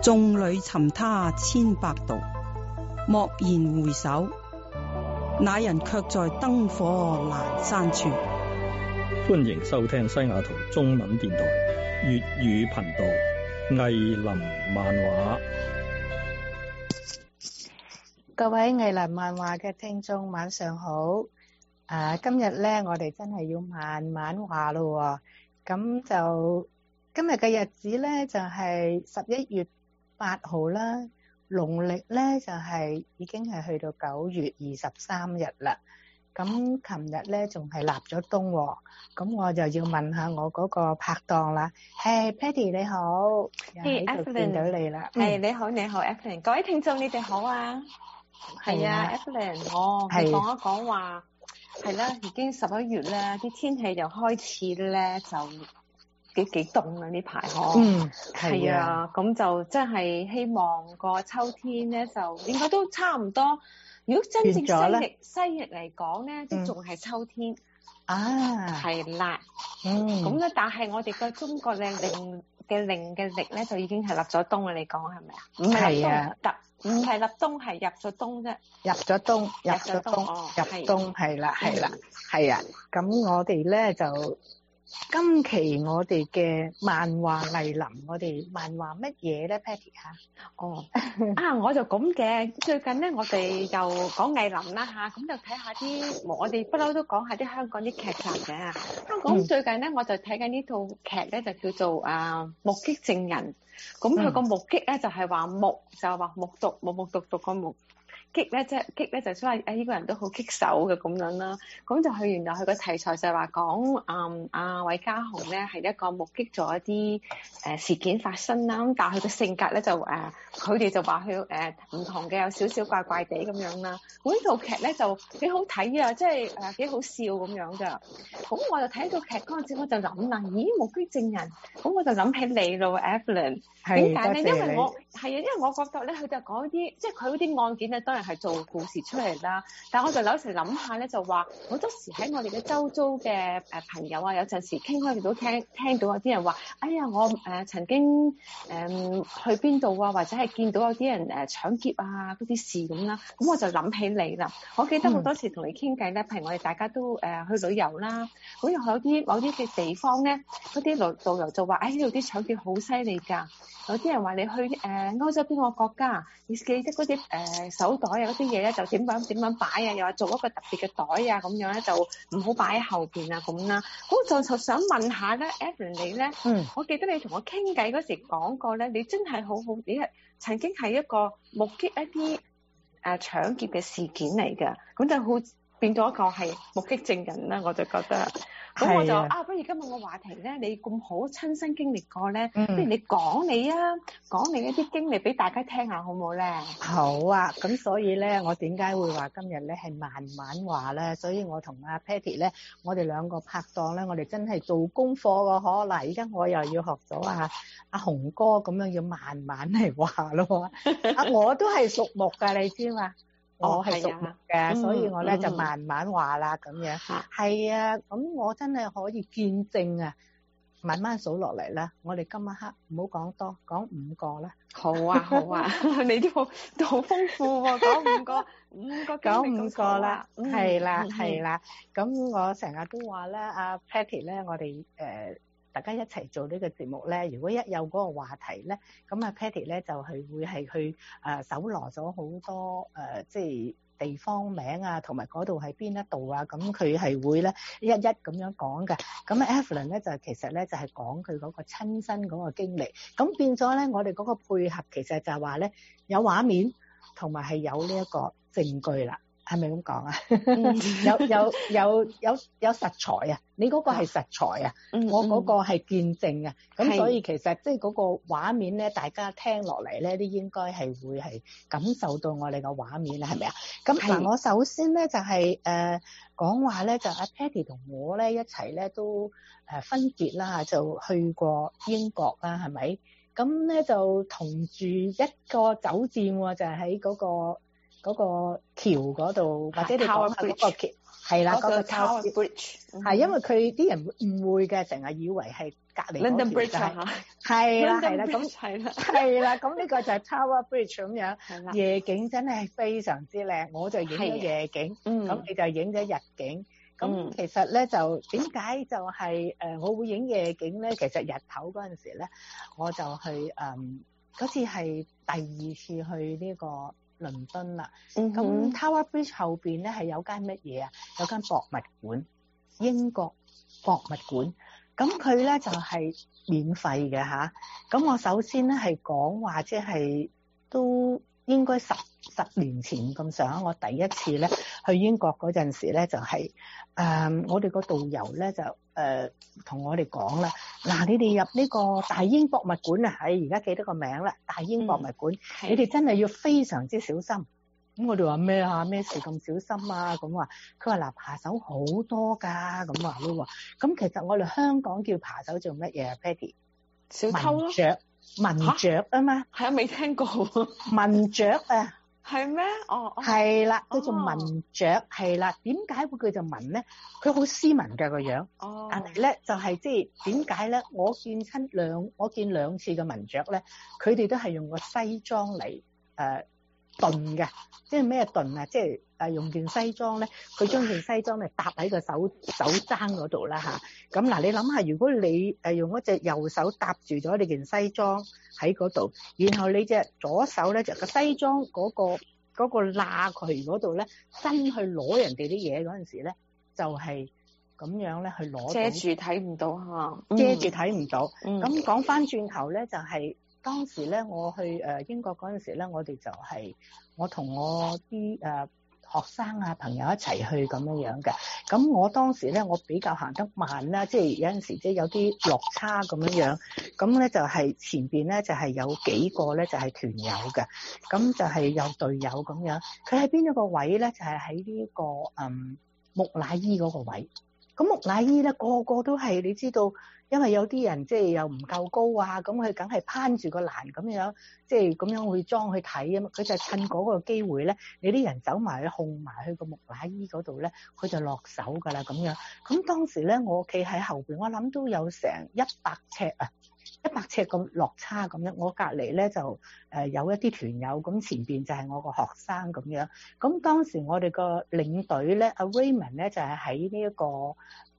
眾裏尋他千百度，驀然回首，那人卻在燈火闌珊處。 歡迎收聽西雅圖中文電台粵語頻道《藝林漫畫》。 各位藝林漫畫嘅聽眾晚上好。今日咧我哋真係要慢慢話咯。咁就今日嘅日子咧就係11月8號啦，農曆咧就係已經係去到9月23日啦。咁琴日咧仲係立咗冬喎，咁我就要問下我嗰個拍檔啦。Patty 你好，喺度見到你啦。 你好，Evelyn， 各位聽眾你哋好啊。係啊 ，Evelyn， 你講一講話係啦，已經11月咧，啲天氣又開始咧就幾凍啊呢排係啊，咁就真係希望個秋天咧就應該都差唔多。如果真正西歷嚟講咧，都仲係秋天係啦。咁咧，但係我哋個中國嘅曆咧，就已經係立咗冬啦。你講係咪啊？唔係立冬，係入咗冬啫。入咗冬係啦。咁我哋咧就今期我哋嘅漫畫藝林，我哋漫畫乜嘢咧 Patty 嚇？ 我就咁嘅。最近咧，我哋又講藝林啦嚇，咁就睇下啲，我哋不嬲都講下啲香港啲劇集嘅。香港最近咧，我就睇緊呢套劇咧，就叫做目擊證人。咁佢個目擊咧就係話目，就係話目讀個目。激咧就所謂呢個人都好棘手嘅咁樣啦。咁就佢原來佢個題材就係話講韋家雄咧係一個目擊咗一啲事件發生啦。咁但係佢嘅性格咧就佢哋就話佢唔同嘅，有少少怪怪地咁樣啦。咁呢套劇咧就幾好睇啊，即係幾好笑咁樣㗎。咁我就睇到劇嗰陣時，我就諗啦，咦，目擊證人，咁我就諗起你咯 Evelyn。點解咧？因為我覺得咧，佢就講啲即係佢嗰啲案件咧，當然係做故事出嚟啦。但係我就有時諗下咧，就話好多時喺我哋嘅周遭嘅朋友啊，有陣時傾開都聽到有啲人話：哎呀，我曾經去邊度啊，或者係見到有啲人搶劫啊嗰啲事咁啦。咁我就諗起你啦。我記得好多時同你傾偈咧，譬如我哋大家都去旅遊啦，咁有某啲嘅地方咧，嗰啲導遊就話：哎，呢度啲搶劫好犀利㗎。有啲人話你去歐洲邊個國家，你記得嗰啲手袋啊嗰啲嘢咧就點樣擺啊，又話做一個特別嘅袋啊咁樣咧，就唔好擺喺後邊啊咁啦。咁就想問下咧 Evelyn 你咧，我記得你同我傾偈嗰時講過咧，你真係好好，你係曾經係一個目擊一啲搶劫嘅事件嚟㗎，咁就好變咗一個係目擊證人啦，我就覺得。咁我就不如今日個話題咧，你咁好親身經歷過咧，不如你講你一啲經歷俾大家聽下，好唔好咧？ 好啊，咁所以咧，我點解會話今日咧係慢慢話咧？所以我同阿 Patty 咧，我哋兩個拍檔咧，我哋真係做功課㗎嗬。嗱，而家我又要學咗阿雄哥咁樣要慢慢嚟話咯。我都係屬木㗎，你知嘛？我係屬木嘅，所以我咧就慢慢話啦咁樣。係啊，咁我真係可以見證啊，慢慢數落嚟啦。我哋今晚黑唔好講多，講5個啦。 好啊，你都好豐富喎，講5個啦。係啦。咁我成日都話咧，阿 Patty 咧，我哋大家一齊做呢個節目咧，如果一有嗰個話題咧，咁阿 Patty 咧就係會係去搜羅咗好多即係地方名啊，同埋嗰度係邊一度啊，咁佢係會咧一咁樣講嘅。咁 Evelyn 咧就其實咧就係講佢嗰個親身嗰個經歷，咁變咗咧我哋嗰個配合其實就係話咧有畫面同埋係有呢一個證據啦。係咪咁講啊？有實材啊！你嗰個係實材啊，我嗰個係見證啊。咁所以其實即係嗰個畫面咧，大家聽落嚟咧，都應該係會係感受到我哋個畫面啦，係咪啊？咁嗱，我首先咧就係講話咧，就阿 Patty 同我咧一齊咧都分別啦，就去過英國啦，係咪？咁咧就同住一個酒店喎，就係喺嗰個橋嗰度，或者你講下嗰個橋係啦， 嗰個 Tower Tower Bridge 係因為佢啲人誤會嘅，成日以為係隔離嗰 London 條 Bridge 就係啊係啦係啦， London 咁 Bridge 係啦， 係啦，咁呢個就係 Tower Bridge 咁樣， 係啦， 夜景真係非常之靚，我就影咗係夜景， 嗯咁你就影咗日景。咁嗯其實咧就點解就係我會影夜景咧？其實日頭嗰陣時咧，我就去嗰次係第二次去呢個倫敦啦。咁 Tower Bridge 後邊咧係有間乜嘢啊？有間博物館，英國博物館。咁佢咧就係免費嘅嚇。咁我首先咧係講話，即係都應該十年前咁上下，我第一次咧去英國嗰陣時咧就係我哋個導遊咧就同我哋講啦，嗱，你哋入呢個大英博物館啊，而家記得個名啦，大英博物館，你哋真係要非常之小心。咁我哋話咩啊？咩事咁小心啊？咁話佢話嗱，扒手好多㗎，咁話咯喎。咁其實我哋香港叫扒手做乜嘢啊 Patty？ 小偷咯， 文雀啊嘛， 係啊，未聽過文雀啊， 係咩？哦， 係啦，叫做文雀，係啦。點解會叫做文咧？佢好斯文嘅個樣， 哦， 但係咧就係即係點解咧？我見兩次嘅文雀咧，佢哋都係用個西裝嚟燉嘅，即係咩燉啊？即係用件西裝咧，佢將件西裝咧搭喺個手踭嗰度啦嚇。咁嗱，你諗下，如果你用一隻右手搭住咗你件西裝喺嗰度，然後你隻左手咧就個西裝嗰個罅渠嗰度咧，伸去攞人哋啲嘢嗰陣時咧，就係咁樣咧去攞， 遮住睇唔到嚇， 遮住睇唔到。咁講翻轉頭咧，就係。當時咧，我去英國嗰陣時咧，我哋就係我同我啲學生啊朋友一齊去咁樣嘅。咁我當時咧，我比較行得慢啦，即係有陣時即係有啲落差咁樣。咁咧就係前邊咧就係有幾個咧就係團友嘅，咁就係有隊友咁樣。佢喺邊一個位咧？就係喺呢個木乃伊嗰個位。咁木乃伊咧個個都係你知道。因為有啲人即係又唔夠高啊，咁佢梗係攀住個欄咁樣，即係咁樣會裝去睇啊嘛。佢就趁嗰個機會咧，你啲人走埋去控埋去個木乃伊嗰度咧，佢就落手㗎啦咁樣。咁當時咧，我企喺後邊，我諗都有成100尺啊，100尺咁落差咁樣。我隔離咧就有一啲團友，咁前邊就係我個學生咁樣。咁當時我哋個領隊咧，阿 Raymond 咧就係喺呢一個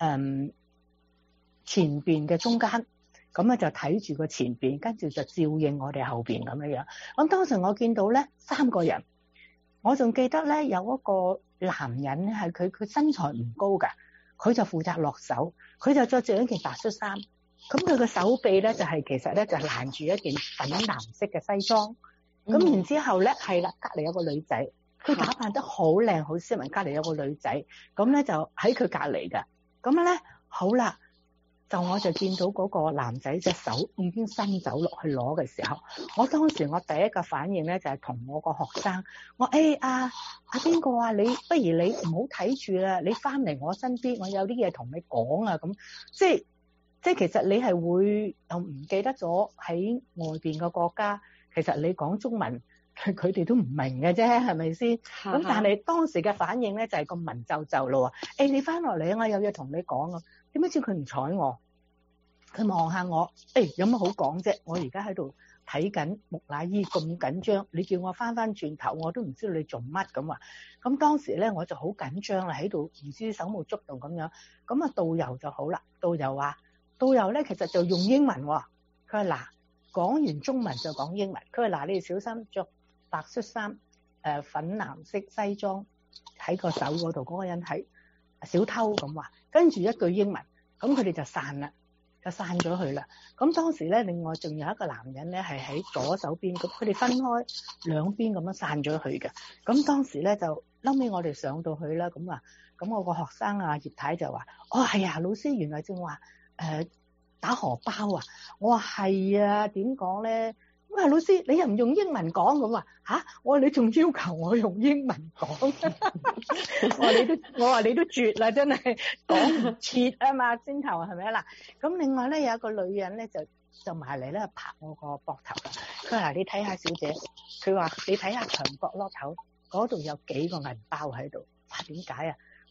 前邊嘅中間，咁咧就睇住個前邊，跟住就照應我哋後邊咁樣。咁當時我見到咧3個人，我仲記得咧有一個男人咧係佢身材唔高㗎，佢就負責落手，佢就着住一件白恤衫，咁佢個手臂咧就係其實咧就攔住一件粉藍色嘅西裝，咁然之後咧係啦，隔離有個女仔，佢打扮得好靚好斯文，隔離有個女仔，咁咧就喺佢隔離㗎，咁咧好啦。就我就見到嗰個男仔隻手已經伸走落去攞嘅時候，我當時我第一個反應咧就係同我個學生，我阿邊個啊，你不如你唔好睇住啦，你翻嚟我身邊，我有啲嘢同你講啊，咁即係其實你係會又唔記得咗喺外邊嘅國家，其實你講中文佢哋都唔明嘅啫，係咪先？咁但係當時嘅反應咧就係個文縐縐咯喎，你翻落嚟我有嘢同你講啊。點解知佢唔睬我？佢望下我，有乜好講啫？我而家喺度睇緊木乃伊咁緊張，你叫我翻轉頭，我都唔知道你做乜咁啊！咁當時咧我就好緊張啦，喺度唔知手舞足蹈咁樣。咁啊導遊就好啦，導遊咧其實就用英文喎。佢話嗱，講完中文就講英文。佢話嗱，你哋小心着白恤衫，粉藍色西裝喺個手嗰度，嗰個人係小偷咁話。跟住一句英文，咁佢哋就散咗去啦。咁當時咧，另外仲有一個男人咧，係喺左手邊，咁佢哋分開兩邊咁樣散咗去嘅。咁當時咧就後尾我哋上到去啦，咁我個學生啊葉太就話：係啊，老師原來正話打荷包啊！我話係啊，點講咧？我話老師，你又唔用英文講咁啊？我話你仲要求我用英文講，我話你都絕啦，真係講唔切啊嘛，先頭係咪啊嗱？咁另外咧有一個女人咧就埋嚟咧拍我個膊頭，佢話你睇下小姐，佢話你睇下牆角落頭嗰度有幾個銀包喺度。點解啊？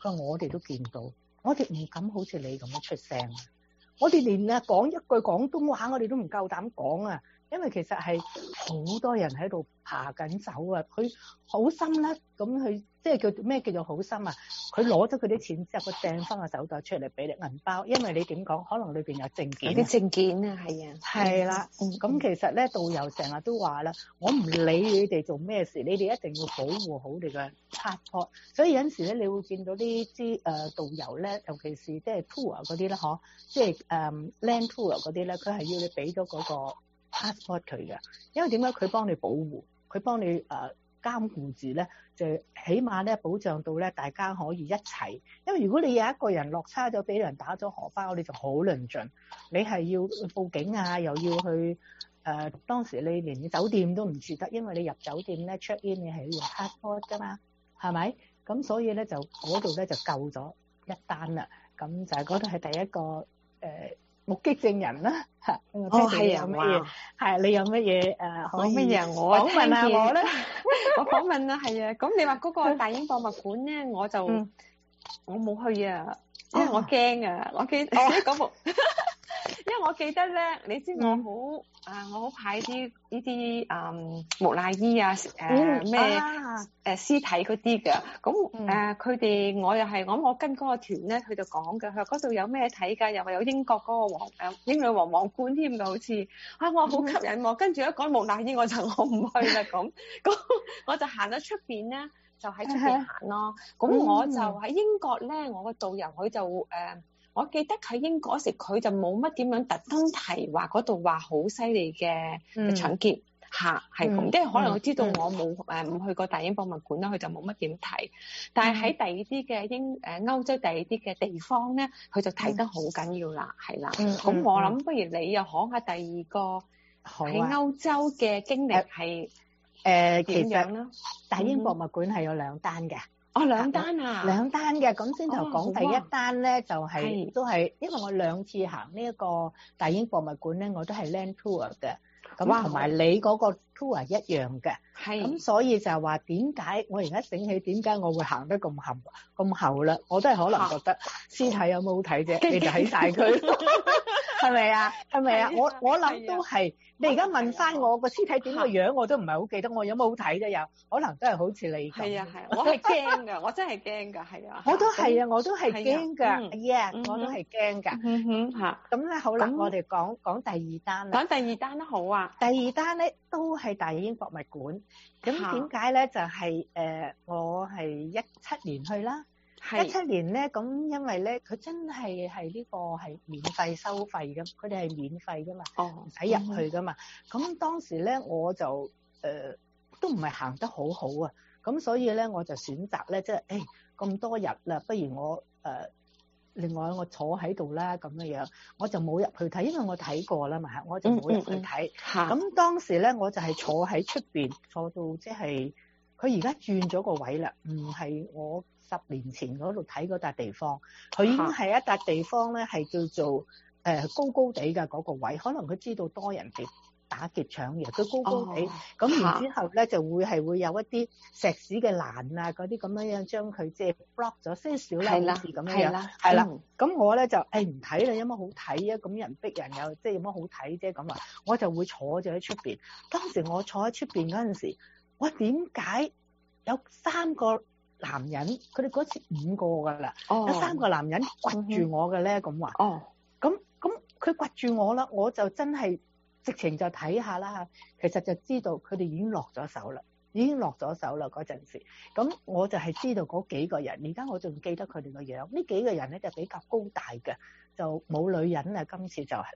佢話我哋都見到，我哋唔敢好似你咁樣出聲，我哋連講一句廣東話我哋都唔夠膽講啊！因為其實係好多人喺度爬緊走啊！佢好心啦，咁佢即係叫咩叫做好心啊？佢攞咗佢啲錢之後，佢掟翻個手袋出嚟俾你銀包，因為你點講，可能裏邊有證件。 有啲證件啊，係啊， 係啦。咁其實咧，導遊成日都話啦，我唔理你哋做咩事，你哋一定要保護好你嘅 passport。所以有陣時咧，你會見到呢啲導遊咧，尤其是即係 tour 嗰啲咧，嗬，即係land tour 嗰啲咧，佢係要你俾咗嗰個 passport 佢嘅，因為點解佢幫你保護，佢幫你監護住咧，就起碼咧保障到咧大家可以一齊。因為如果你有一個人落差咗，俾人打咗荷包，你就好論盡。你係要報警啊，又要去當時你連酒店都唔住得，因為你入酒店咧 check in 你係要用 passport 㗎嘛，係咪？咁所以咧就嗰度咧就救咗一單啦。咁就係嗰度係第一個目擊證人啦嚇。 哦，係啊，哇！ 係你有乜嘢可以乜嘢？我訪問下我咧？ 我訪問啊，係啊。咁你話嗰個大英博物館咧，我就我冇去啊，因為我驚啊。我記嗰部，因為我記得咧，你知我好怕啲呢啲木乃伊啊咩屍體嗰啲㗎。咁佢哋我又係我跟嗰個團咧，佢就講㗎，佢話嗰度有咩睇㗎？又話有英國嗰個英女王皇冠添㗎，好似我好吸引喎。跟住一講木乃伊，我唔去啦咁。我就行咗出邊咧，就喺出邊行咯。咁我就喺英國咧，我個導遊佢就我記得喺英國嗰時，佢就冇乜點樣特登提話嗰度話好犀利嘅搶劫嚇，係咁。即係可能佢知道我冇唔去過大英博物館啦，佢就冇乜點提。但係喺第二啲嘅歐洲第二啲嘅地方咧，佢就提得好緊要啦，係啦。咁我諗不如你又講下第二個喺歐洲嘅經歷係點樣啦？ 大英博物館係有兩單嘅。 哦，兩單啊！ 兩單嘅，咁先頭講第一單咧，就係都係因為我兩次行呢一個大英博物館咧，我都係 land tour 嘅，咁同埋你嗰個 tour 一樣嘅，咁所以就係話點解我而家醒起點解我會行得咁後啦？我都係可能覺得屍體有冇好睇啫，你就睇晒佢，係咪啊？係咪啊？我諗都係。你而家問翻我個屍體點個樣，我都唔係好記得，我有冇好睇啫？又可能都係好似你咁。 係啊，我係驚㗎，我真係驚㗎，係啊。 我都係啊，我都係驚㗎，yeah，我都係驚㗎。咁咧好啦，我哋講第二單啦。 講第二單都好啊。 第二單咧都係大英博物館。咁點解咧？就係我係17年去啦。17年咧，咁因為咧，佢真係呢個係免費收費嘅，佢哋係免費噶嘛，唔使入去噶嘛。咁當時咧，我就都唔係行得好好啊，咁所以咧，我就選擇咧，即係咁多日啦，不如我另外我坐喺度啦，咁樣我就冇入去睇，因為我睇過啦嘛，我就冇入去睇。咁當時咧，我就係坐喺出邊，坐到即係佢而家轉咗個位啦，唔係我10年前嗰度睇嗰笪地方，佢已經係一笪地方咧，係叫做高高地嘅嗰個位，可能佢知道多人哋打劫搶嘢，佢高高地，咁然之後咧就會有一啲石屎嘅欄啊，嗰啲咁樣將佢即係 block 咗些少啦，好似咁樣，係啦。咁我咧就唔睇啦，有乜好睇啊？咁人逼人又即係有乜好睇啫？咁啊，我就會坐咗喺出邊。當時我坐喺出邊嗰陣時，我點解有3個男人，佢哋嗰次5個噶啦，有3個男人掘住我嘅咧，咁話，咁佢掘住我啦，我就真係直情就睇下啦，其實就知道佢哋已經落咗手啦嗰陣時，咁我就係知道嗰幾個人，而家我仲記得佢哋個樣，呢幾個人咧就比較高大嘅，就冇女人啊，今次就係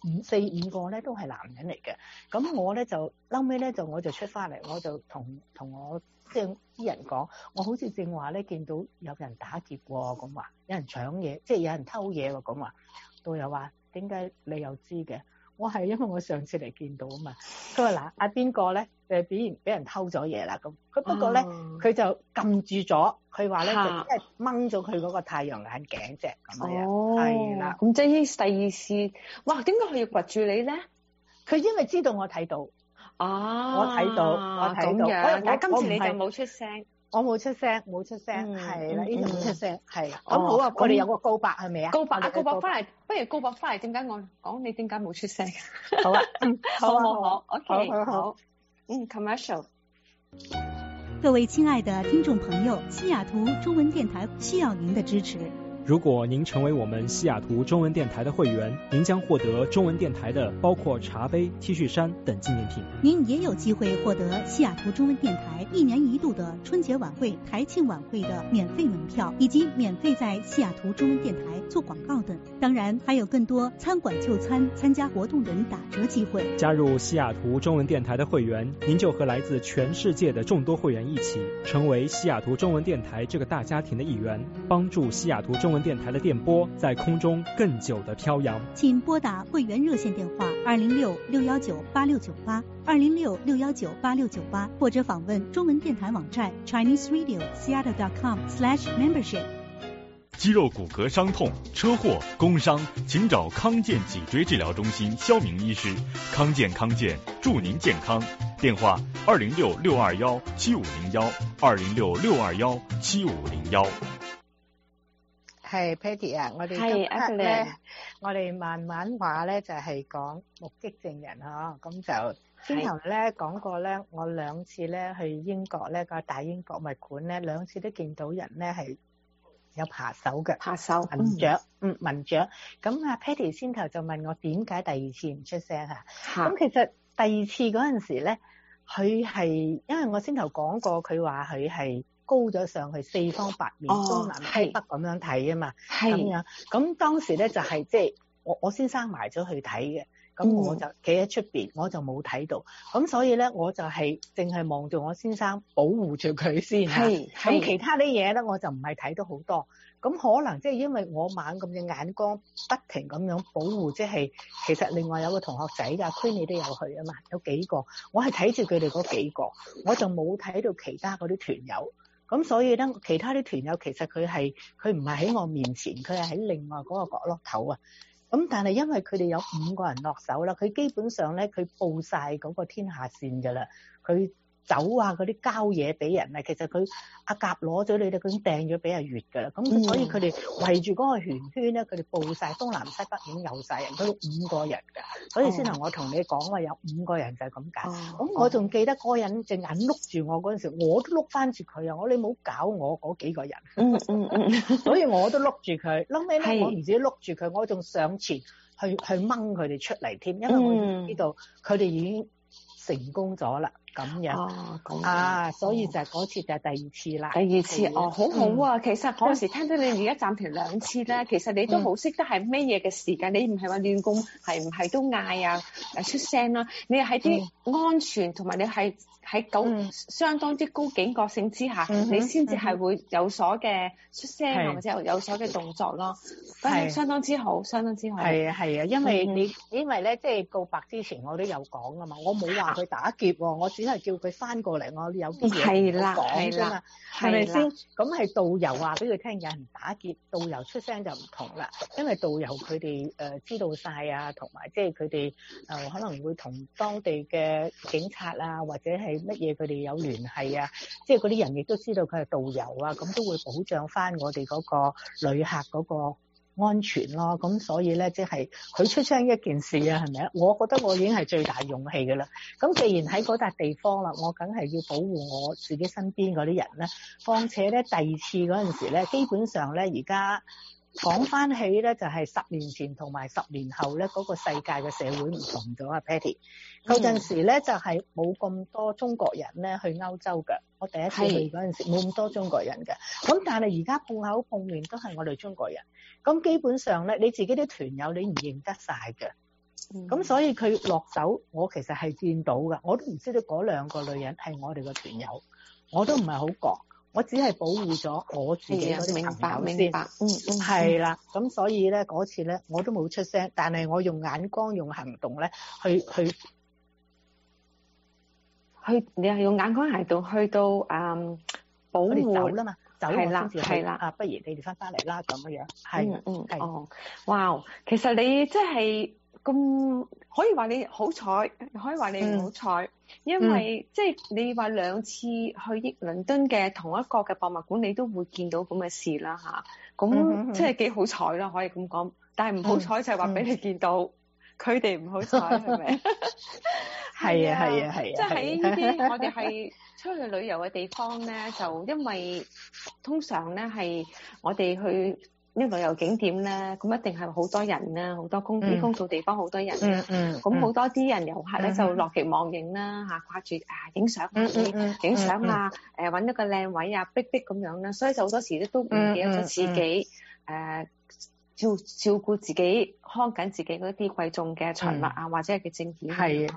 4、5個咧都係男人嚟嘅，咁我咧就後尾咧我就出翻嚟，我就同我即係啲人講，我好似正話咧見到有人打劫喎，咁話有人搶嘢，即係有人偷嘢喎，咁話導遊話點解你又知嘅？我係因為我上次嚟見到啊嘛。佢話嗱，阿邊個咧俾人偷咗嘢啦咁。佢不過咧佢就撳住咗，佢話咧就即係掹咗佢嗰個太陽眼鏡啫咁樣。係啦， 咁即係第二次，哇！點解佢要掘住你咧？ 佢因為知道我睇到。我睇到， 但係今次你就冇出聲。 我冇出聲，係啦，呢度冇出聲，係啦。咁哦好啊，我哋有個告白係咪啊？ 告白翻嚟，不如告白翻嚟，點解我講你點解冇出聲？ 好啊， 好，OK， 好 ，commercial。 各位亲爱的听众朋友，西雅图中文电台需要您的支持。 如果您成为我们西雅图中文电台的会员，您将获得中文电台的包括茶杯、T 恤衫等纪念品。 您也有机会获得西雅图中文电台1年1度的春节晚会、台庆晚会的免费门票，以及免费在西雅图中文电台做广告等。当然，还有更多餐馆就餐、参加活动等打折机会。 加入西雅图中文电台的会员，您就和来自全世界的众多会员一起，成为西雅图中文电台这个大家庭的一员，帮助西雅图中文电台的电波在空中更久的飘扬。 请拨打会员热线电话206-619-8698 206-619-8698，或者访问中文电台网站 ChineseRadio.Seattle.com/membership。 肌肉骨骼伤痛、车祸、工伤，请找康健脊椎治疗中心肖明医师。康健祝您健康。电话206-621-7501 206-621-7501。 係 Patty 啊，我哋今日咧，我哋慢慢話咧就係講目擊證人嗬，咁就之後咧講過咧，我2次咧去英國咧個大英博物館咧2次都見到人咧係有扒手嘅，文雀，文雀。咁啊 Patty 先頭就問我點解第2次唔出聲嚇？咁其實第2次嗰陣時咧，佢係因為我先頭講過，佢話佢係高咗上去4方8面、東南西北咁樣睇啊嘛，咁樣。咁當時咧就係即係我先生埋咗去睇嘅，咁我就企喺出邊，我就冇睇到。咁所以咧我就係淨係望住我先生，保護住佢先。咁其他啲嘢咧我就唔係睇到好多。咁可能即係因為我猛咁嘅眼光不停咁樣保護，即係其實另外有個同學仔㗎，Queenie 都有去啊嘛，有幾個，我係睇住佢哋嗰幾個，我就冇睇到其他嗰啲團友。咁所以咧，其他啲團友其實佢唔係喺我面前，佢係喺另外嗰個角落頭啊。咁但係因為佢哋有5個人落手啦，佢基本上咧佢報晒嗰個天下線㗎啦，佢酒啊嗰啲交嘢俾人啊，其實佢阿甲攞咗你哋，佢已經掟咗俾阿月㗎啦。咁所以佢哋圍住嗰個圓圈咧，佢哋報晒東南西北已經有晒人，佢5個人㗎，所以先頭我同你講話有5個人就係咁解。咁我仲記得嗰個人隻眼碌住我嗰陣時，我都碌翻住佢啊！你冇搞我嗰幾個人，所以我都碌住佢。後尾咧，我唔止碌住佢，我仲上前去掹佢哋出嚟添，因為我知道佢哋已經成功咗啦。咁樣所以就係嗰次就係第2次啦。 第2次好好啊！其實嗰時聽到你而家暫停2次咧，其實你都好識得係咩嘢嘅時間，你唔係話亂咁係唔係都嗌啊出聲啦，你係喺啲安全同埋你係喺相當之高警覺性之下，你先至係會有所嘅出聲啊，或者有所嘅動作咯。係相當之好，相當之好。係啊，因為咧即係告白之前我都有講啊嘛，我冇話佢打劫喎，我只係叫佢翻過嚟，我有啲嘢要講啫嘛，係咪先？咁係導遊話俾佢聽有人打劫，導遊出聲就唔同啦，因為導遊佢哋知道晒啊，同埋即係佢哋可能會同當地嘅警察啊，或者係乜嘢佢哋有聯繫啊，即係嗰啲人亦都知道佢係導遊啊，咁都會保障翻我哋嗰個旅客嗰個安全咯。咁所以咧，即係佢出聲一件事啊，係咪啊？我覺得我已經係最大勇氣㗎啦。咁既然喺嗰笪地方啦，我梗係要保護我自己身邊嗰啲人咧。況且咧，第2次嗰陣時咧，基本上咧，而家講翻起咧，就係10年前同埋10年後咧，嗰個世界嘅社會唔同咗啊 Patty。嗰陣時咧就係冇咁多中國人咧去歐洲㗎。我第一次去嗰陣時冇咁多中國人㗎。咁但係而家碰口碰面都係我哋中國人。咁基本上咧，你自己啲團友你唔認得晒㗎。咁所以佢落手，我其實係見到㗎。我都唔知道嗰2個女人係我哋嘅團友，我都唔係好覺。我只係保護咗我自己嗰啲朋友先， 明白， 係啦。咁所以咧嗰次咧，我都冇出聲，但係我用眼光、用行動咧， 你係用眼光行動去到保護走啦嘛，走係啦， 不如你哋翻嚟啦咁樣，係。 哇！其實你即係咁可以話你好彩，可以話你唔好彩，因為即係你話2次去倫敦嘅同一個嘅博物館，你都會見到咁嘅事啦嚇。咁即係幾好彩啦，可以咁講。但係唔好彩就係話俾你見到，佢哋唔好彩係咪？ 係啊係啊係啊！ 即係喺呢啲我哋係出去旅遊嘅地方咧，就因為通常咧係我哋去呢旅遊景點咧，咁一定係好多人啦，好多公眾地方好多人。咁好多啲人遊客咧就樂極忘形啦嚇，掛住影相影相啊，揾一個靚位啊，逼咁樣啦，所以就好多時咧都唔記得咗自己照顧自己，看緊自己嗰啲貴重嘅財物啊，或者係嘅證件。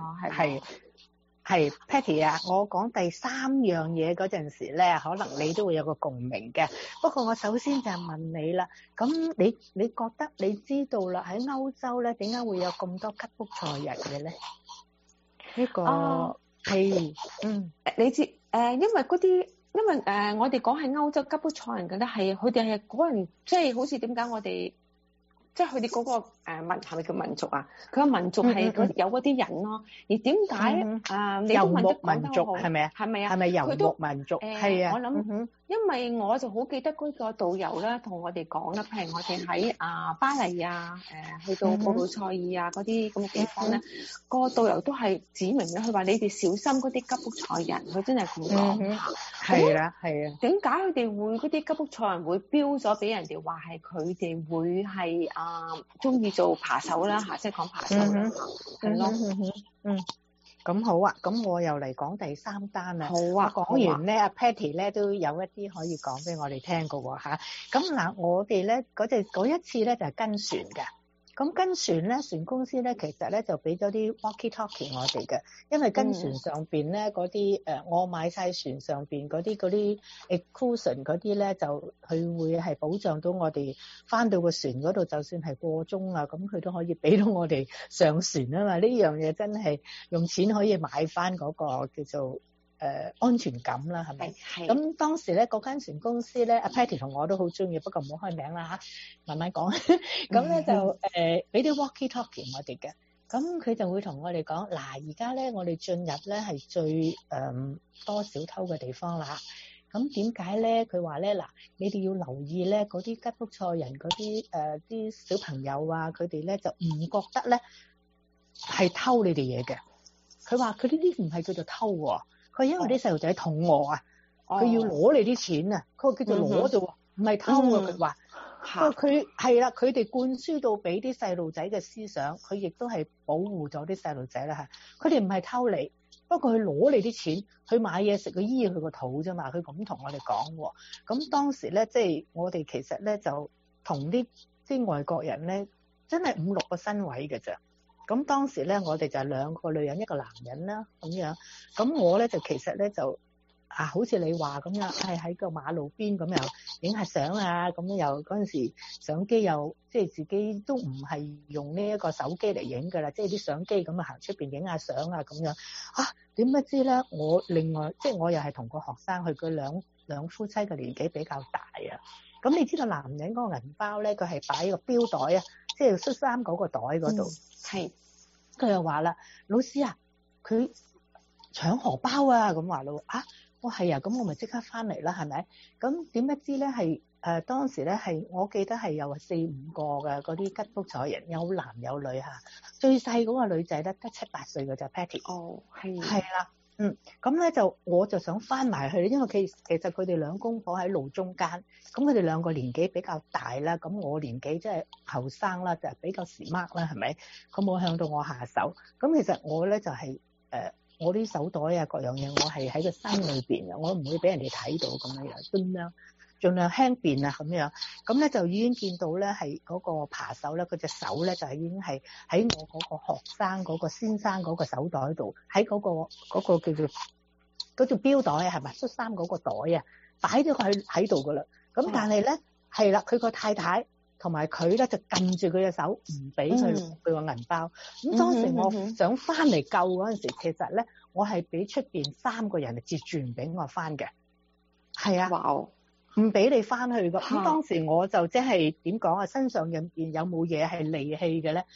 係 Patty 啊，我講第3樣嘢嗰陣時咧，可能你都會有個共鳴嘅。不過我首先就問你啦，咁你覺得你知道啦，喺歐洲咧點解會有咁多吉卜賽人嘅咧？呢個係你知因為嗰啲。因為我哋講係歐洲吉卜賽人嘅咧，係佢哋係嗰人，即係好似點解我哋，即係佢哋嗰個係咪叫民族啊？佢個民族係有嗰啲人咯。而點解你都問得講得好，係咪啊？係咪啊？ 係咪遊牧民族？係啊。 我諗，因為我就好記得嗰個導遊咧，同我哋講啦，譬如我哋喺巴黎啊，去到布魯塞爾啊嗰啲咁嘅地方咧，個導遊都係指明咧，佢話你哋小心嗰啲吉卜賽人，佢真係咁講。 係啦，係啊。 點解佢哋會嗰啲吉卜賽人會標咗俾人哋話係佢哋會係中意做扒手啦嚇，即係講扒手啦，係咯。 咁好啊，咁我又嚟講第3單啦。 好啊， 講完咧，阿 Patty 咧都有一啲可以講俾我哋聽㗎喎嚇。咁嗱，我哋咧嗰一次咧就係跟船嘅。咁跟船咧，船公司咧其實咧就俾咗啲 walkie-talkie 我哋嘅，因為跟船上邊咧嗰啲我買晒船上邊嗰啲 exclusion 嗰啲咧，就佢會係保障到我哋翻到個船嗰度，就算係過鐘啊，咁佢都可以俾到我哋上船啊嘛。呢樣嘢真係用錢可以買翻嗰個叫做安全感啦，係咪？咁當時咧，嗰間船公司咧，阿 Patty 同我都好中意，不過唔好開名啦嚇，慢慢講。咁咧就俾啲 walkie-talkie 我哋嘅，咁佢就會同我哋講，嗱，而家咧我哋進入咧係最多小偷嘅地方啦。咁點解咧？佢話咧，嗱，你哋要留意咧，嗰啲吉卜賽人嗰啲啲小朋友啊，佢哋咧就唔覺得咧係偷你哋嘢嘅。佢話佢呢啲唔係叫做偷喎。佢因為啲細路仔肚餓啊，佢要攞你啲錢啊，佢話叫做攞啫喎，唔係偷啊。佢話，佢係啦，佢哋灌輸到俾啲細路仔嘅思想，佢亦都係保護咗啲細路仔啦嚇。佢哋唔係偷你，不過佢攞你啲錢去買嘢食，佢醫佢個肚啫嘛。佢咁同我哋講喎。咁當時咧，即係我哋其實咧就同啲外國人咧，真係5、6個身位嘅咋。咁當時咧，我哋就係2個女人一個男人啦，咁樣。咁我咧就其實咧就好似你話咁樣，係喺個馬路邊咁又影下相啊，咁又嗰陣時相機又即係自己都唔係用呢一個手機嚟影㗎啦，即係啲相機咁啊行出邊影下相啊咁樣。點不知咧，我另外即係我又係同個學生去，佢兩夫妻嘅年紀比較大啊。咁你知道男人嗰個銀包咧，佢係擺個錶袋啊，即係恤衫嗰個袋嗰度。佢又話啦，老師啊，佢搶荷包啊，咁話咯。我係啊，咁我咪即刻翻嚟啦，係咪？咁點不知咧係當時咧係我記得係有4、5個嘅嗰啲吉卜賽人，有男有女嚇。最細嗰個女仔咧得7、8歲嘅就 Patty。係啦。咁咧我就想翻埋去，因為其實佢哋兩公婆喺路中間，咁佢哋兩個年紀比較大啦，咁我年紀即係後生啦，就係比較 smart 啦，係咪？佢冇向到我下手，咁其實我咧就係我啲手袋啊各樣嘢，我係喺個身裏邊啊，我唔會俾人哋睇到咁樣，盡量輕便啊咁樣。咁咧就已經見到咧係嗰個扒手咧，佢隻手咧就係已經係喺我嗰個學生嗰個先生嗰個手袋度，喺嗰個叫做嗰條錶袋啊，係咪恤衫嗰個袋啊，擺咗佢喺度噶啦。咁但係咧係啦，佢個太太同埋佢咧就撳住佢嘅手，唔俾佢個銀包。咁當時我想翻嚟救嗰陣時，其實咧我係俾出邊3個人截住唔俾我翻嘅。係啊。哇！唔俾你翻去㗎。咁當時我就即係點講啊？身上入邊有冇嘢係利器嘅咧？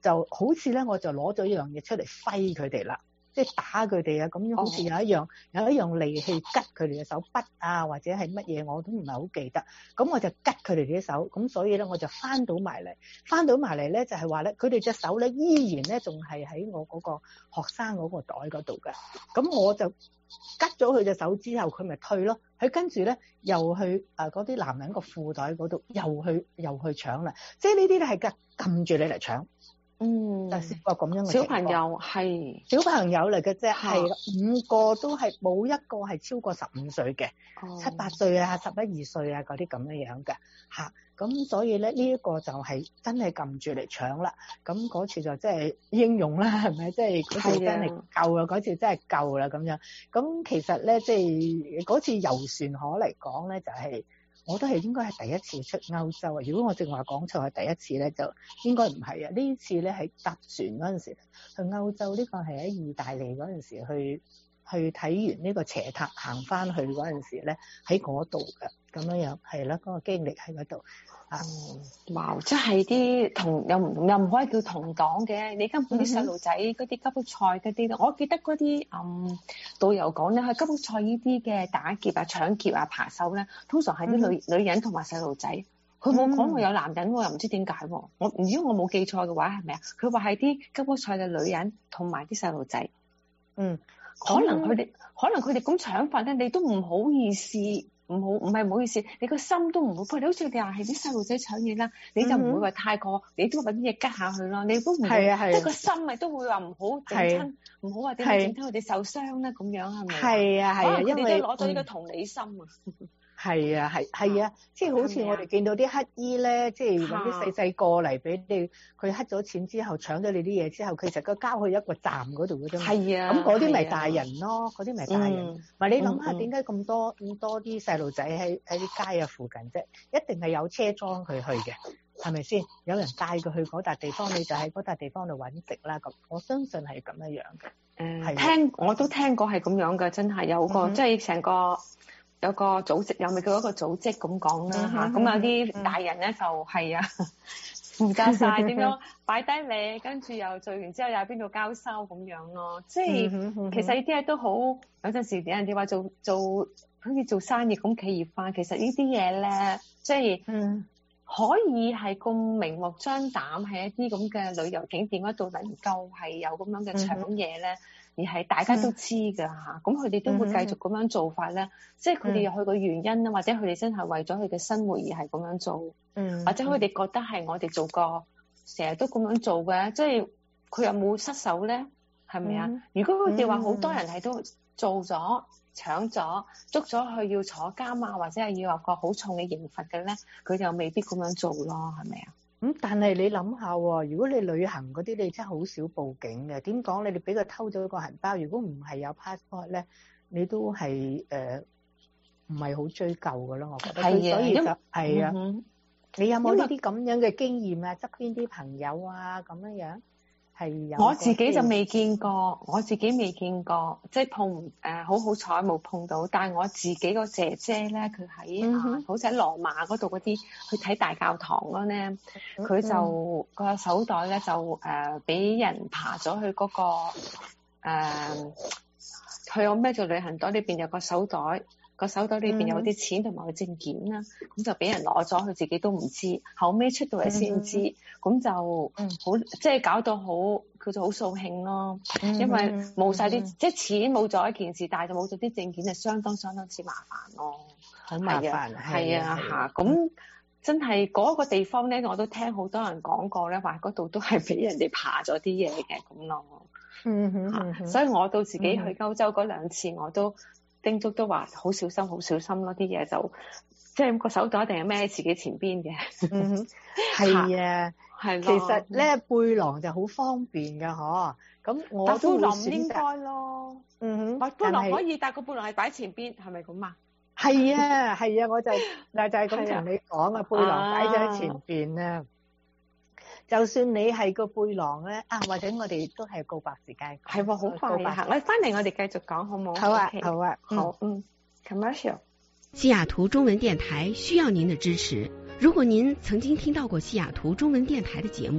就好似咧，我就攞咗一樣嘢出嚟揮佢哋啦。即係打佢哋啊，咁樣好似有一樣利器拮佢哋嘅手筆啊，或者係乜嘢我都唔係好記得。咁我就拮佢哋啲手，咁所以咧我就翻到埋嚟咧就係話咧，佢哋隻手咧依然咧仲係喺我嗰個學生嗰個袋嗰度嘅。咁我就拮咗佢隻手之後，佢咪退咯。佢跟住咧又去嗰啲男人個褲袋嗰度又去搶啦。即係呢啲咧係撳住你嚟搶。就試過咁樣嘅情況。小朋友嚟嘅啫，係5個都係冇一個係超過15歲嘅，7、8歲啊、11、2歲啊嗰啲咁樣嘅嚇。咁所以咧呢一個就係真係撳住嚟搶啦。咁嗰次就真係英勇啦，係咪？即係嗰次真係夠啦，嗰次真係夠啦咁樣。咁其實咧，即係嗰次遊船河嚟講咧，就係。我都係應該係第一次出歐洲啊！如果我正話講錯係第一次咧，就應該唔係啊。呢次咧係搭船嗰陣時去歐洲，呢個係喺意大利嗰陣時去睇完呢個斜塔行翻去嗰陣時咧，喺嗰度嘅咁樣係啦，嗰個經歷喺嗰度。 哇！即係啲又唔可以叫同黨嘅，你根本啲細路仔嗰啲吉普賽嗰啲，我記得嗰啲導遊講咧，去吉普賽呢啲嘅打劫啊、搶劫啊、扒手咧，通常係啲女人同埋細路仔，佢冇講過有男人喎，又唔知點解喎。如果我冇記錯嘅話，係咪啊？佢話係啲吉普賽嘅女人同埋啲細路仔。可能佢哋咁搶法咧，你都唔好意思。唔係唔好意思，你個心都唔會配。你好似你話係啲細路仔搶嘢啦，你就唔會話太過，你都揾啲嘢拮下去咯。你都唔會，即係個心咪都會話唔好整親，唔好話點樣整親佢哋受傷咧，咁樣係咪？係啊，因為都攞咗呢個同理心啊。係啊，即係好似我哋見到啲乞衣咧，即係揾啲細個嚟俾你，佢乞咗錢之後搶咗你啲嘢之後，其實佢交去一個站嗰度嘅啫嘛。係啊，咁嗰啲咪大人咯，嗰啲咪大人。咪你諗下點解咁多啲細路仔喺啲街啊附近啫？一定係有車裝佢去嘅，係咪先？有人帶佢去嗰笪地方，你就喺嗰笪地方度揾食啦。咁我相信係咁樣嘅。我都聽過係咁樣嘅，真係有個即係成個。有個組織，又咪叫一個組織咁講啦嚇，咁有啲大人咧就係負責晒點樣擺低你，跟住又做完之後又喺邊度交收咁樣咯。即係其實呢啲嘢都好，有陣時啲人哋話做好似做生意咁企業化，其實呢啲嘢咧，即係可以係咁明目張膽喺一啲咁嘅旅遊景點嗰度能夠係有咁樣嘅搶嘢咧。而係大家都知㗎嚇，咁佢哋都會繼續咁樣做法咧，即係佢哋有佢個原因啊，或者佢哋真係為咗佢嘅生活而係咁樣做，或者佢哋覺得係我哋做過，成日都咁樣做嘅，即係佢有冇失手咧？係咪啊？如果佢哋話好多人係都做咗、搶咗、捉咗佢要坐監啊，或者係要有個好重嘅刑罰嘅咧，佢就未必咁樣做咯，係咪啊？ 但係你諗下喎，如果你旅行嗰啲，你真係好少報警嘅。點講？你俾佢偷咗個銀包，如果唔係有 passport 咧，你都係唔係好追究㗎咯？我覺得。係啊，所以就係啊。你有冇呢啲咁樣嘅經驗啊？側邊啲朋友啊咁樣？係有。我自己就未見過，即係好彩冇碰到。但係我自己個姐姐咧，佢喺好似喺羅馬嗰度嗰啲去睇大教堂嗰咧，佢就個手袋咧就俾人爬咗去嗰個佢有咩做旅行袋裏邊有個手袋。個手袋裏邊有啲錢同埋個證件啦，咁就俾人攞咗，佢自己都唔知，後尾出到嚟先知，咁就好即係搞到好，佢就好掃興咯，因為冇晒啲即係錢冇咗一件事，但係就冇咗啲證件，就相當之麻煩咯，好麻煩，係啊嚇，咁真係嗰個地方咧，我都聽好多人講過咧，話嗰度都係俾人哋爬咗啲嘢嘅咁咯，所以我到自己去歐洲嗰2次，我都。叮囑都話好小心咯，啲嘢就即係個手袋一定係孭喺自己前邊嘅。係啊，係。其實咧背囊就好方便㗎，嗬。咁我都會選擇。但背囊唔應該咯。背囊可以，但個背囊係擺前邊，係咪咁啊？係啊，我就係咁同你講啊，背囊擺咗喺前邊啊。就算你係個背囊咧，或者我哋都係告白時間。係喎，好快啊！我哋翻嚟，我哋繼續講好唔好？好啊，好啊，好。Commercial。 西雅圖中文電台需要您的支持。如果您曾經聽到過西雅圖中文電台的節目，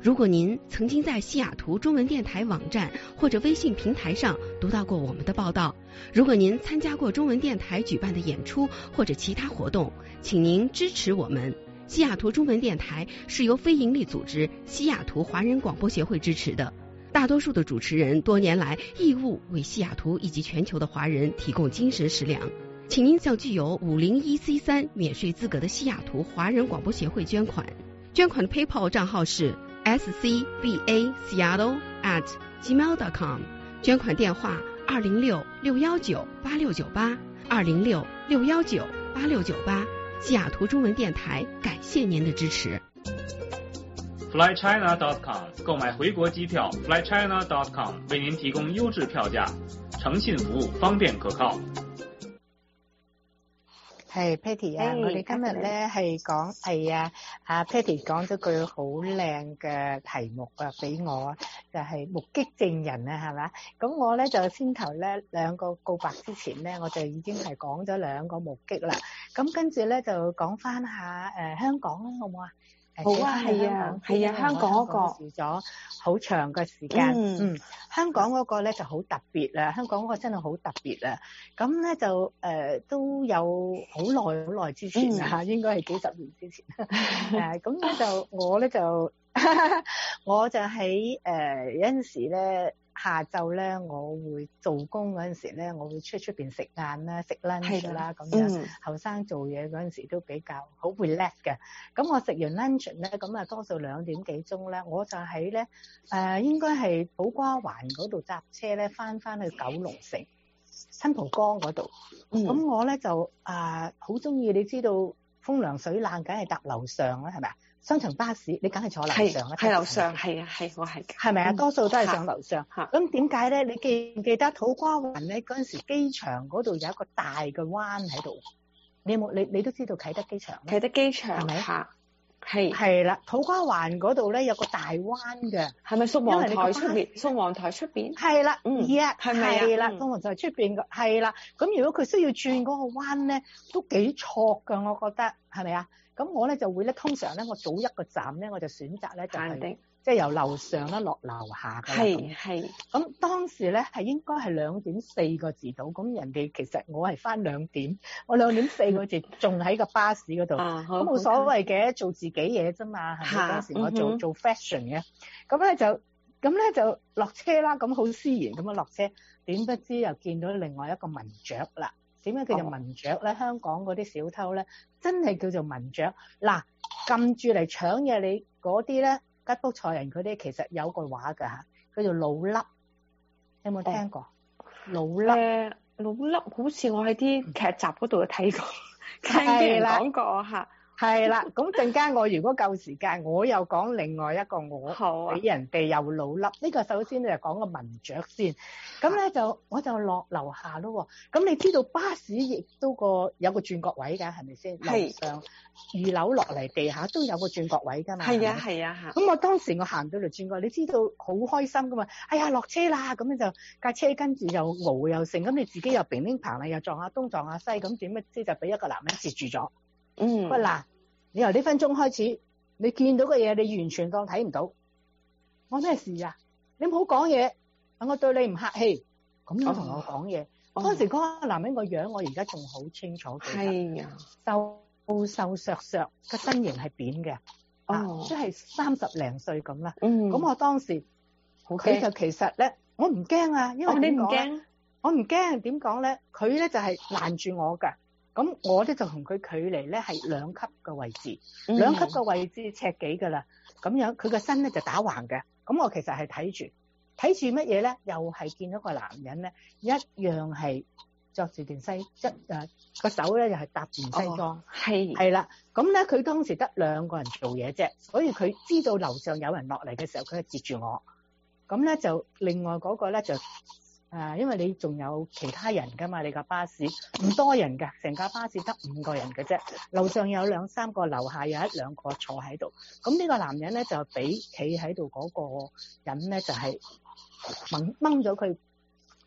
如果您曾经在西雅图中文电台网站或者微信平台上读到过我们的报道，如果您参加过中文电台举办的演出或者其他活动，请您支持我们。西雅图中文电台是由非营利组织西雅图华人广播协会支持的，大多数的主持人多年来义务为西雅图以及全球的华人提供精神食粮。请您向具有501C3免税资格的西雅图华人广播协会捐款。捐款的 PayPal 账号是scbaseattle@gmail.com， 捐款电话206-619-8698 206-619-8698。西雅图中文电台感谢您的支持。 flychina.com 购买回国机票 flychina.com 为您提供优质票價，誠信服務，方便可靠。 係 Patty 啊，我哋今日咧係講阿 Patty 講咗句好靚嘅題目啊，俾我就係目擊證人啊，係嘛？咁我咧就先頭咧兩個告白之前咧，我就已經係講咗兩個目擊啦。咁跟住咧就講翻下香港啦，好唔好啊？ 好啊，係啊，香港嗰個住咗好長嘅時間。香港嗰個咧就好特別啦，香港嗰個真係好特別啦。咁咧就都有好耐之前啦，應該係幾十年之前。咁咧就我咧就我就喺有陣時咧下晝咧，我會做工嗰陣時咧，我會出邊食晏啦、食 lunch 啦咁樣。後生做嘢嗰陣時都比較好 relax 嘅。咁我食完 lunch 咧，咁啊多數2點幾鐘咧，我就喺咧應該係土瓜灣嗰度搭車咧，翻去九龍城新蒲崗嗰度。咁我咧就好中意，你知道風涼水冷，梗係搭樓上啦，係咪啊？雙層巴士你梗係坐樓上啦， 係樓上，係啊，係我係， 係咪啊？多數都係上樓上。咁點解咧？你記唔記得土瓜灣咧嗰陣時機場嗰度有一個大嘅灣喺度？你有冇？你都知道啟德機場咧？ 啟德機場係咪？係啦，土瓜灣嗰度咧有個大灣嘅， 係咪宋皇台出邊？宋皇台出邊？ 係啦， 係咪啊？ 係啦，宋皇台出邊嘅係啦。咁如果佢需要轉嗰個灣咧，都幾錯㗎，我覺得係咪啊？咁我咧就會咧，通常咧我早一個站咧，我就選擇咧就係即係由樓上咧落樓下㗎。係。咁當時咧係應該係2點4個字到，咁人哋其實我係翻2點，我2點4個字仲喺個巴士嗰度，咁冇所謂嘅，做自己嘢啫嘛。係咪？嗰時我做 fashion 嘅，咁咧就落車啦，咁好思然咁樣落車，點不知又見到另外一個文雀啦。點解叫做文雀咧？香港嗰啲小偷咧，真係叫做文雀。嗱，撳住嚟搶嘢你嗰啲咧，吉卜賽人嗰啲，其實有句話㗎嚇，叫做老笠。有冇聽過？老笠， 老笠好似我喺啲劇集嗰度睇過，聽啲人講過嚇。 係啦，咁陣間我如果夠時間，我又講另外一個我俾人哋又老笠。呢個首先你就講個文雀先，咁咧我就落樓下咯。咁你知道巴士亦都有個轉角位㗎，係咪先？樓上2樓落嚟地下都有個轉角位㗎嘛。係啊。咁我當時我行到嚟轉角，你知道好開心㗎嘛？哎呀落車啦，咁樣就架車跟住又搖又剩，咁你自己又乒乒乓啦，又撞下東撞下西，咁點不知就俾一個男人截住咗。喂嗱，你由呢分鐘開始，你見到嘅嘢你完全當睇唔到。我咩事啊？你唔好講嘢，我對你唔客氣，咁樣同我講嘢。當時嗰個男人個樣，我而家仲好清楚記得。係啊，瘦削削，個身形係扁嘅，即係30零歲咁啦。咁我當時佢就其實咧，我唔驚啊，因為你唔驚，我唔驚。點講咧？佢咧就係攔住我㗎。咁我咧就同佢距離咧係2級嘅位置，2級嘅位置尺幾㗎啦。咁樣佢個身咧就打橫嘅。咁我其實係睇住乜嘢咧？又係見到個男人咧，一樣係着住件個手咧又係搭件西裝，係啦。咁咧佢當時得2個人做嘢啫，所以佢知道樓上有人落嚟嘅時候，佢就截住我。咁咧就另外嗰個咧就。因為你仲有其他人㗎嘛，你架巴士唔多人㗎，成架巴士得5個人嘅啫，樓上有2、3個，樓下有1、2個坐喺度。咁呢個男人咧就俾企喺度嗰個人咧就係掹咗佢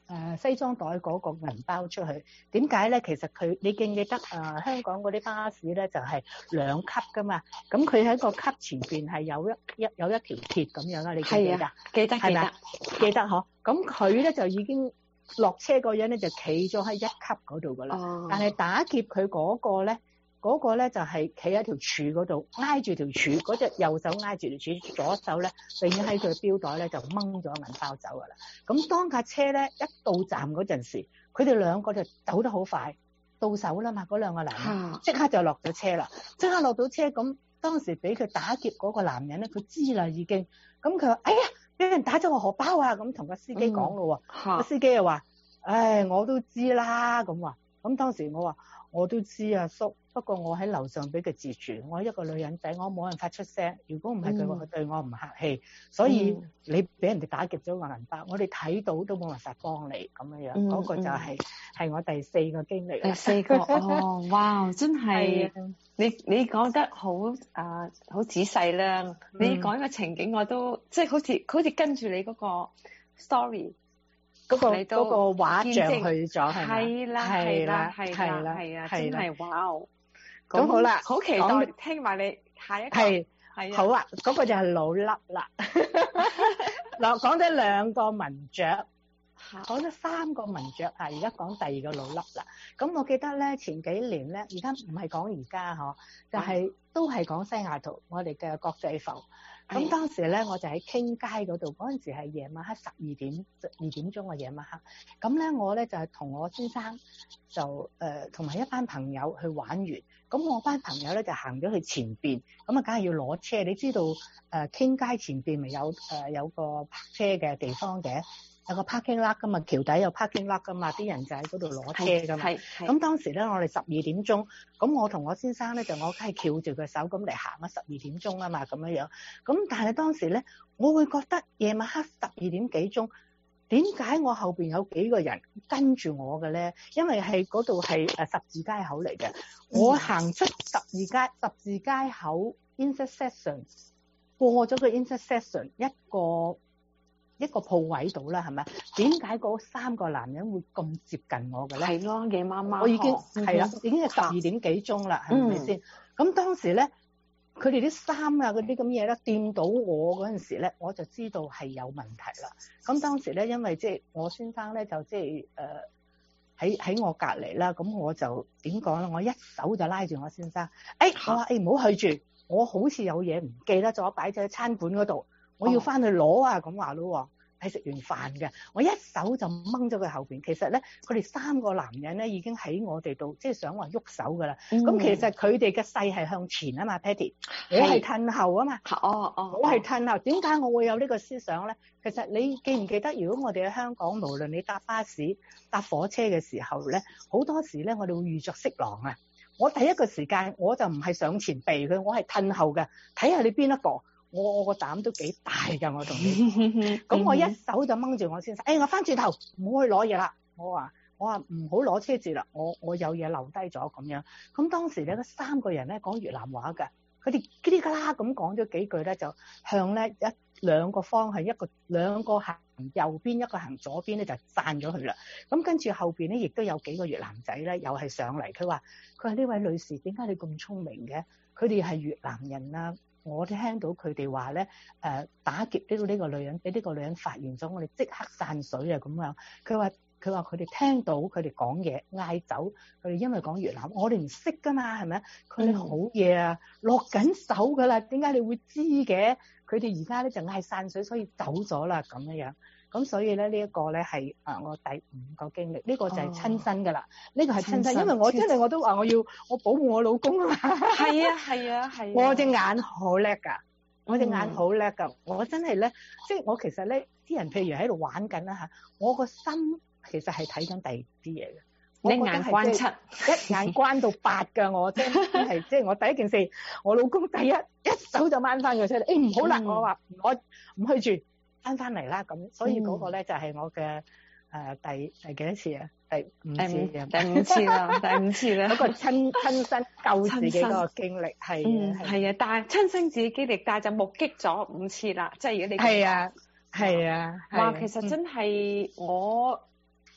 西裝袋嗰個銀包出去。點解咧？其實你記唔記得香港嗰啲巴士咧就係2級噶嘛？咁佢喺個級前邊係有一條鐵咁樣啊？你記唔記得？ 記得係咪？記得嗬。咁佢咧就已經落車個人咧就企咗喺1級嗰度噶啦。但係打劫佢嗰個咧就係企喺條柱嗰度，挨住條柱，嗰隻右手挨住條柱，左手咧並喺佢錶袋咧就掹咗銀包走噶啦。咁當架車咧一到站嗰陣時，佢哋兩個就走得好快，到手啦嘛。嗰兩個男人即刻就落咗車啦，即刻落到車。咁當時俾佢打劫嗰個男人咧，佢知啦已經。咁佢話：哎呀，俾人打咗我荷包啊！咁同個司機講咯喎，個司機又話：唉，我都知啦。咁話，咁當時我話：我都知啊，叔。不過我喺樓上俾佢截住，我一個女人仔，我冇辦法出聲。如果唔係佢對我唔客氣，所以你俾人哋打劫咗個銀包，我哋睇到都冇辦法幫你咁樣樣。嗰個就係我第4個經歷。 第4個哦，哇！真係你講得好仔細啦。你講個情景我都即係好似跟住你嗰個 story 嗰個畫像去咗係啦，真係哇！ 咁好啦， 好期待聽埋你下一個。係好啊，嗰個就係老笠啦。嗱，講咗2個文雀，講咗3個文雀啊，而家講第2個老笠啦。咁我記得咧前幾年咧，而家唔係講而家嗬，就係都係講西雅圖我哋嘅國際埠。咁當時咧我就喺傾街嗰度，嗰陣時係夜晚黑2點鐘嘅夜晚黑。咁咧我咧就係同我先生就同埋一班朋友去玩完。咁我班朋友咧就行咗去前邊，咁啊梗係要攞車。你知道傾街前邊咪有個泊車嘅地方嘅，有個 parking lot 噶嘛，橋底有 parking lot 噶嘛，啲人就喺嗰度攞車噶嘛。咁當時咧我哋12點鐘，咁我同我先生咧就我梗係翹住個手咁嚟行啊，12點鐘啊嘛咁樣樣。咁但係當時咧我會覺得夜晚黑12點幾鐘。點解我後邊有幾個人跟住我嘅咧？因為係嗰度係十字街口嚟嘅。我行出十字街口 intersection， 過咗個 intersection 一個鋪位度啦，係咪？點解嗰3個男人會咁接近我嘅咧？ 係咯，夜媽媽。 我已經係啦，已經係12點幾鐘啦，係咪先？咁當時咧。佢哋啲衫啊嗰啲咁嘢咧，掂到我嗰陣時咧，我就知道係有問題啦。咁當時咧，因為即係我先生咧就即係喺我隔離啦，咁我就點講咧？我一手就拉住我先生，我話唔好去住，我好似有嘢唔記得咗擺咗喺餐館嗰度，我要翻去攞啊咁話咯。係食完飯嘅，我一手就掹咗佢後邊。其實咧，佢哋3個男人咧已經喺我哋度，即係想話喐手噶啦。咁其實佢哋嘅勢係向前啊嘛 ，Patty， 我係褪後啊嘛。我係褪後。點解我會有呢個思想咧？其實你記唔記得，如果我哋喺香港，無論你搭巴士、搭火車嘅時候咧，好多時咧我哋會遇着色狼啊。我第一個時間我就唔係上前避佢，我係褪後嘅，睇下你邊一個。我個膽都幾大㗎，我同你。咁我一手就掹住我先生，我翻轉頭唔好去攞嘢啦。我話唔好攞車字啦，我有嘢留低咗咁樣。咁當時咧，3個人咧講越南話㗎，佢哋嘰哩㗎啦咁講咗幾句咧，就向咧兩個方向，兩個行右邊，一個行左邊咧，就散咗去啦。咁跟住後邊咧，亦都有幾個越南仔咧，又係上嚟。佢話呢位女士，點解你咁聰明嘅？佢哋係越南人啊。我哋聽到佢哋話咧，打劫呢個女人，俾呢個女人發現咗，我哋即刻散水啊咁樣。佢話佢哋聽到佢哋講嘢，嗌走佢哋，因為講越南，我哋唔識噶嘛，係咪？佢哋好嘢啊，落緊手噶啦，點解你會知嘅？佢哋而家咧就嗌散水，所以走咗啦咁樣。咁所以咧呢一個咧係我第5個經歷，呢個就係親身噶啦，呢個係親身，因為我真係我都話我保護我老公啊嘛。係啊。我隻眼好叻㗎，我真係咧，即係我其實咧，啲人譬如喺度玩緊啦嚇，我個心其實係睇緊第二啲嘢嘅。 你眼關七， 一眼關到8㗎，我真係即係我第一件事，我老公第一手就掹翻佢出嚟，唔好啦，我話我唔去住。翻嚟啦，咁所以嗰個咧就係我嘅第幾多次啊？第五次啦，嗰個親身救自己嗰個經歷係啊， 但係親身自己經歷，但係就目擊咗5次啦，即係如果你係啊， 哇，其實真係我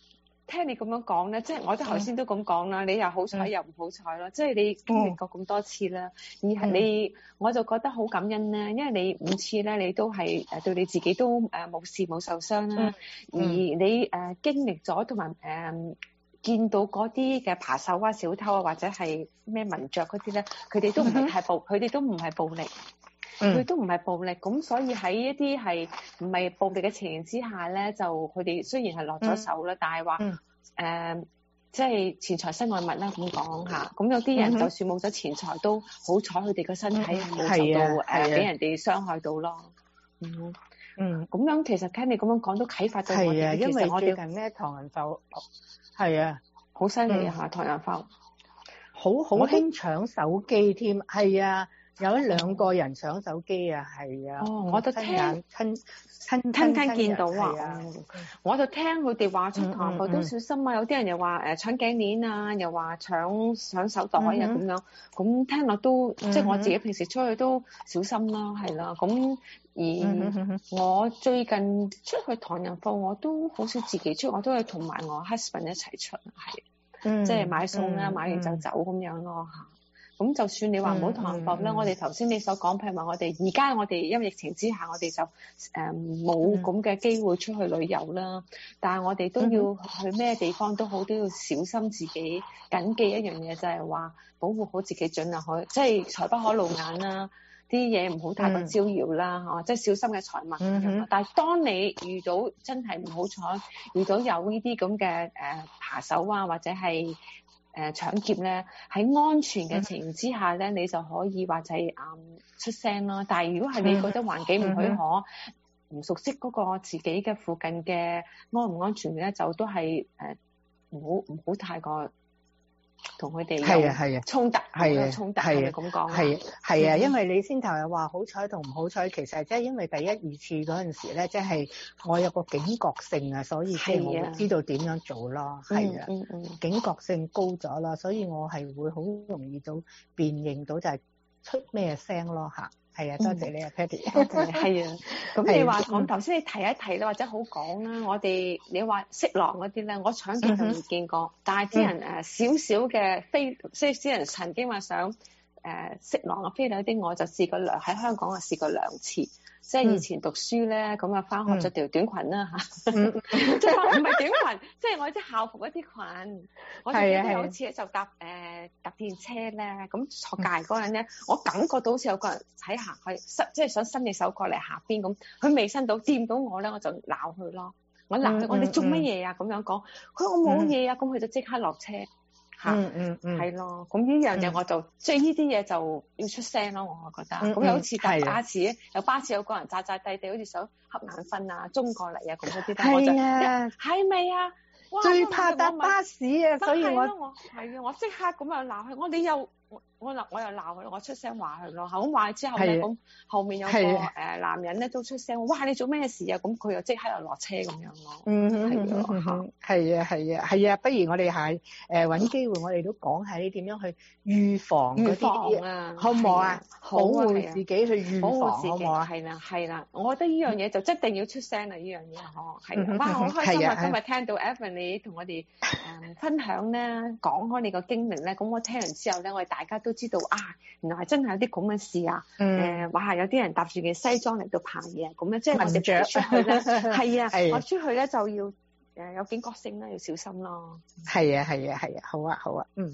聽你咁樣講咧，即係我都頭先都咁講啦，你又好彩又唔好彩咯，即係你經歷過咁多次啦，而係你我就覺得好感恩咧，因為你5次咧你都係對你自己都冇事冇受傷啦，而你經歷咗同埋見到嗰啲嘅扒手啊、小偷啊或者係咩文雀嗰啲咧，佢哋都唔係太暴，佢哋都唔係暴力。佢都唔係暴力，咁所以喺一啲係唔係暴力嘅情形之下咧，就佢哋雖然係落咗手啦，但係話即係錢財身外物啦咁講嚇。咁有啲人就算冇咗錢財，都好彩佢哋個身體係冇受到俾人哋傷害到咯。咁樣其實聽你咁樣講都啟發到我哋。 因為我最近咧唐人埠係啊， 好犀利啊！唐人埠好興搶手機添，係啊。有1-2個人搶手機啊，係啊！ 我都聽親見到啊！我就聽佢哋話出唐人埠都小心啊，有啲人又話搶頸鏈啊，又話搶手袋啊咁樣，咁聽落都即係我自己平時出去都小心啦，係啦。咁而我最近出去唐人埠我都好少自己出，我都係同埋我 husband 一齊出，係即係買餸啦，買完就走咁樣咯嚇。咁就算你話唔好唐人埠啦，我哋頭先你所講，譬如話我哋而家我哋因為疫情之下，我哋就冇咁嘅機會出去旅遊啦。但係我哋都要去咩地方都好，都要小心自己，謹記一樣嘢就係話保護好自己，盡量去即係財不可露眼啦，啲嘢唔好太過招搖啦，即係小心嘅財物。但係當你遇到真係唔好彩，遇到有呢啲咁嘅扒手啊，或者係搶劫咧，喺安全嘅情形之下咧，你就可以話就係出聲咯。但係如果係你覺得環境唔許可，唔熟悉嗰個自己嘅附近嘅安唔安全咧，就都係唔好太過同佢哋有衝突，衝突係咪咁講？ 係啊，因為你先頭又話好彩同唔好彩，其實即係因為第1、2次嗰陣時咧，即係我有個警覺性啊，所以即係我知道點樣做咯，係啊，警覺性高咗啦，所以我係會好容易到辨認到就係出咩聲咯嚇。係啊，多謝你啊 Patty。 係啊，咁你話我頭先你提一提啦，或者好講啦，我哋你話色狼嗰啲咧，我搶劫就未見過，但係啲人少少嘅飛，即係啲人曾經話想色狼啊飛女啲，我就試過喺香港試過2次。即係以前讀書咧，咁啊翻學着條短裙啦嚇，即係唔係短裙，即係我啲校服嗰啲裙。我記得有一次咧就搭電車咧，咁坐隔離嗰陣咧，我感覺到好似有個人喺行去，即係想伸隻手過嚟下邊咁，佢未伸到掂到我咧，我就鬧佢咯。我鬧佢，我你做乜嘢啊？咁樣講，佢話我冇嘢啊，咁佢就即刻落車。係咯，咁呢樣嘢我就即係呢啲嘢就要出聲咯，我覺得。咁有一次搭巴士，有巴士有個人詐詐地地好似想瞌眼瞓啊，衝過嚟啊咁嗰啲，但我就係咪啊？ 最怕搭巴士啊，所以我即刻咁樣鬧佢，你又我又鬧佢，我出聲話佢咯。咁話之後咧，咁後面有個男人咧都出聲，哇！你做咩事啊？咁佢又即刻又落車咁樣咯。 係啊，不如我哋係揾機會，我哋都講下你點樣去預防嗰啲啊，好唔好啊？保護自己去預防，好唔好啊？ 係啦，我覺得呢樣嘢就一定要出聲啦，呢樣嘢係哇！好開心啊！今日聽到 Evan 你同我哋分享咧，講開你個經歷咧，咁我聽完之後咧，我哋大家都知道啊，原來係真係有啲咁嘅事啊！哇，有啲人搭住件西裝嚟到拍嘢，咁咧即係我哋出去咧，係啊，我出去咧就要有警覺性啦，要小心咯。 係啊，好啊，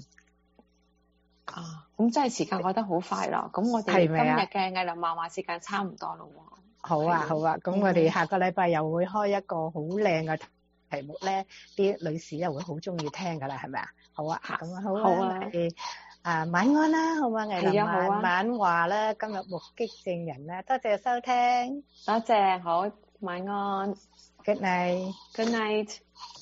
咁真係時間過得好快啦。咁我哋今日嘅藝林漫畫時間差唔多咯喎。 好啊，咁我哋下個禮拜又會開一個好靚嘅題目咧，啲女士又會好中意聽噶啦，係咪啊？好啊，咁啊好啊，晚安啦，好嘛？藝林晚話啦，今日目擊證人啦，多謝收聽， 多謝，好，晚安 ，Good night。